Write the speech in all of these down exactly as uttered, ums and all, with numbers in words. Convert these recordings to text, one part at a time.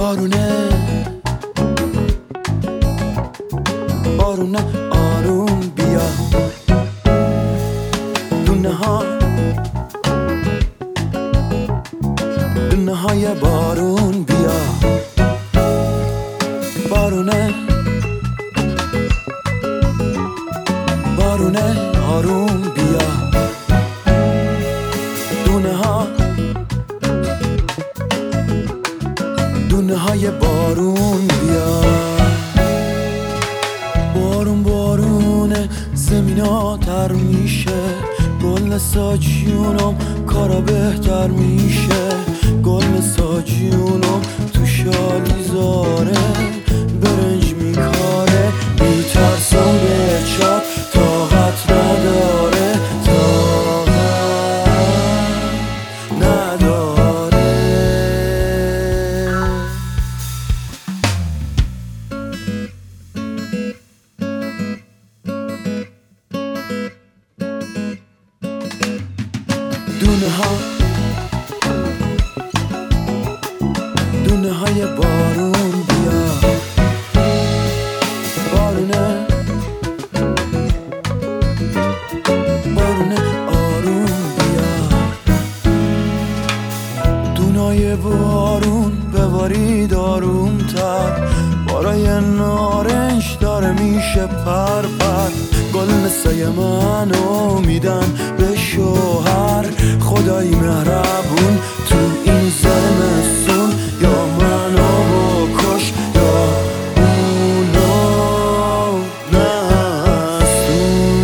بارونه بارونه آروم بیا، دونه ها دونه های بارون بیا. بارونه بارونه آروم بیا، دونه ها دونه های بارون بیا. بارون بارونه زمینا تر میشه، گل ساجیونم کارا بهتر میشه. گل ساجیونم تو شالیزاره برنج میکاره، میترسم به چاک طاقت نداره، طاقت نداره. دونه ها دونه های بارون بیا. بارونه بارونه آروم بیا، دونای بارون ببارید آروم تر. بارای نارنج داره میشه پر پر. گل مثل منو میدن به شوهر، خدای مهربون تو این زمستون. یا منو بکش یا اونو نستون.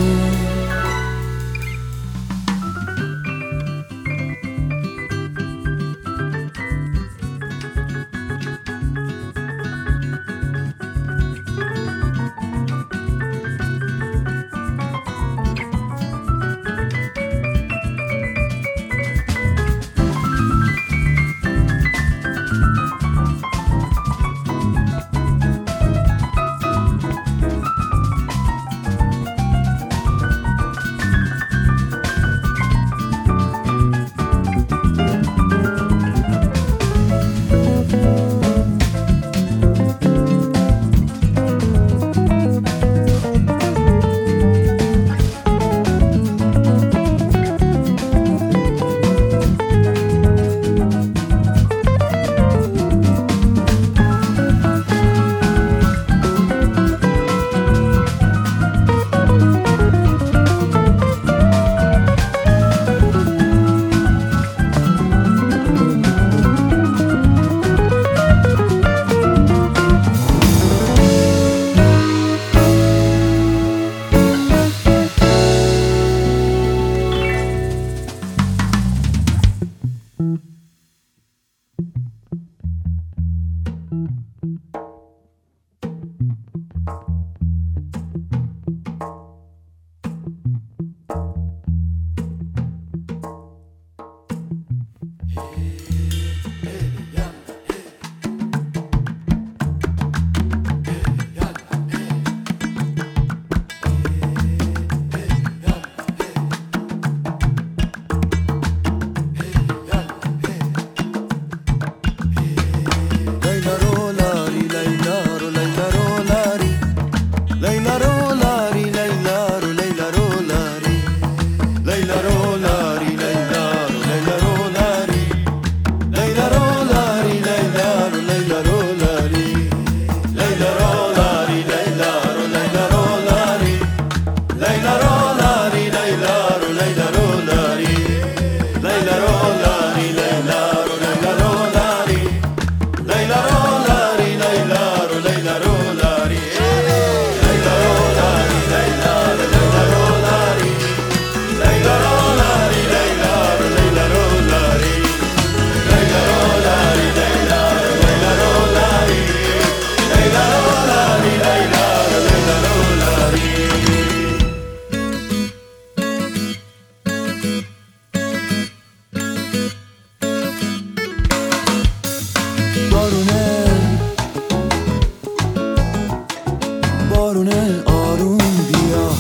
بارونه آروم بیا،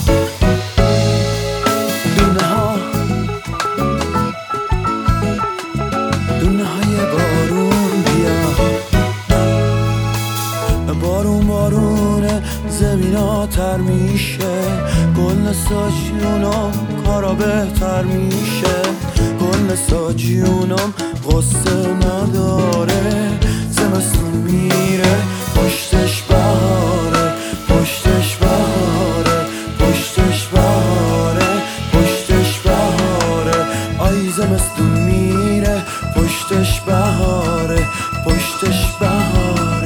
دونه ها دونه های بارون بیا. زیباتر میشه، گل ساجیونم کارا بهتر میشه، گل ساجیونم قصه نداره، زمستون میره پشتش بهاره، پشتش بهاره، پشتش بهاره، پشتش بهاره. آی زمستون میره پشتش بهاره، پشتش بهاره.